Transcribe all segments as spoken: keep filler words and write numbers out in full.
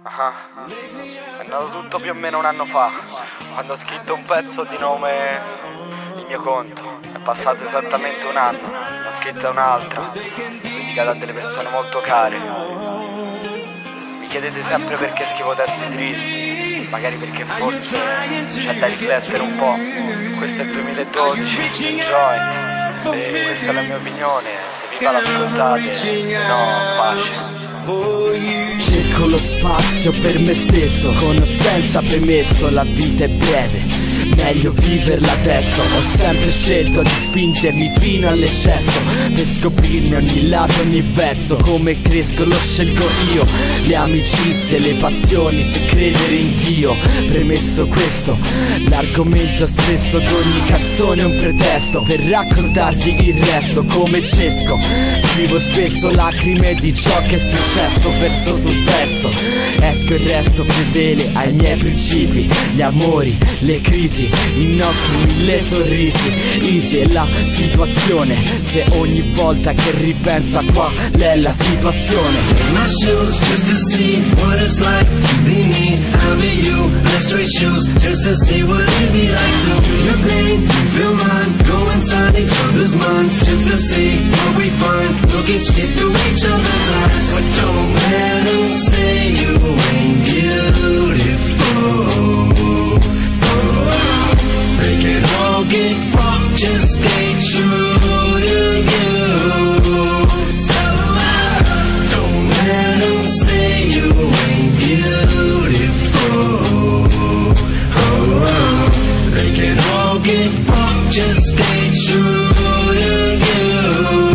Ah, è nato tutto più o meno un anno fa, quando ho scritto un pezzo di nome Il mio conto. È passato esattamente un anno, ne ho scritta un'altra, dedicata a delle persone molto care. Mi chiedete sempre perché scrivo testi tristi, magari perché forse c'è da riflettere un po'. Questo è il duemiladodici, enjoy, e questa è la mia opinione, se vi va l'ascoltate, se no pace. Cerco lo spazio per me stesso, con o senza premesso. La vita è breve, meglio viverla adesso. Ho sempre scelto di spingermi fino all'eccesso, per scoprirne ogni lato, ogni verso. Come cresco lo scelgo io, le amicizie, le passioni, se credere in Dio. Premesso questo, l'argomento spesso d'ogni canzone è un pretesto per raccontarti il resto come cesco. Scrivo spesso lacrime di ciò che è successo, verso su verso. Esco e resto fedele ai miei principi, gli amori, le crisi, i nostri mille sorrisi. Easy è la situazione, se ogni volta che ripensa qua è la situazione. My shoes just to see what it's like to be me. I'll be you, let's trade shoes just to see what it'd be like to feel your pain, you feel mine. Go inside each other's minds just to see what we find. Look at shit through each other's eyes, but don't let them say you ain't beautiful. They can all get fucked, just stay true to you. So don't let them say you ain't beautiful. Oh, they can all get fucked, just stay true to you.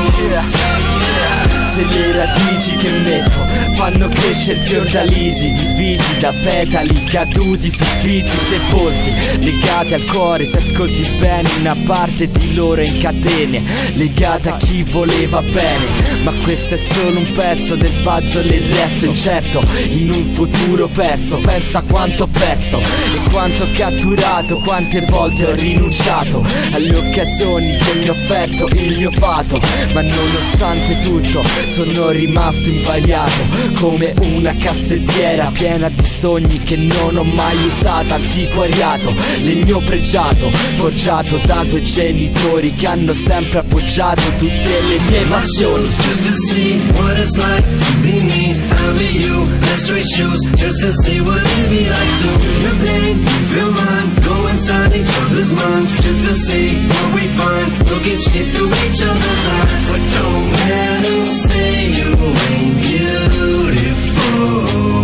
Se le radici che metto fanno crescere fiordalisi, divisi da petali caduti su visi sepolti, legati al cuore, se ascolti bene una parte di loro in catene, legata a chi voleva bene. Ma questo è solo un pezzo del puzzle, il resto incerto in un futuro perso. Pensa quanto ho perso e quanto ho catturato, quante volte ho rinunciato alle occasioni che mi ha offerto il mio fato. Ma nonostante tutto sono rimasto invariato, come una cassettiera piena di sogni che non ho mai usato. Antiquariato, legno pregiato, forgiato da due genitori che hanno sempre appoggiato tutte le mie passioni. Just to see what it's like to be me, I'll be you, let's trade shoes just to see what it'd be like to feel your pain, you feel mine. Go inside each other's minds just to see what we find. Look at shit through each other's eyes, but don't let them say you ain't beautiful.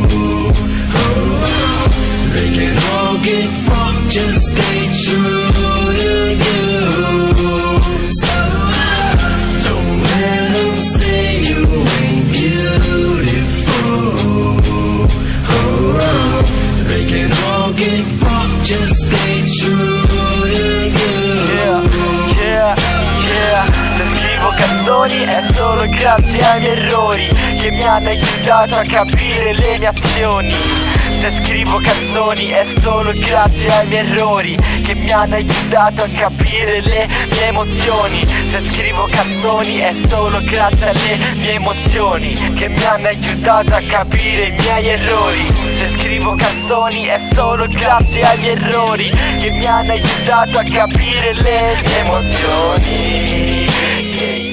Oh, they can all get fucked, just stay true to you. So don't let them say you ain't beautiful. Oh, they can all get fucked, just stay true to you. Yeah, yeah, yeah. Se scrivo canzoni è solo grazie ai miei errori che mi hanno aiutato a capire le mie azioni. Se scrivo canzoni è solo grazie ai miei errori che mi hanno aiutato a capire le mie emozioni. Se scrivo canzoni è solo grazie alle mie emozioni che mi hanno aiutato a capire i miei errori. Se scrivo canzoni è solo grazie ai miei errori che mi hanno aiutato a capire le mie emozioni. Yeah.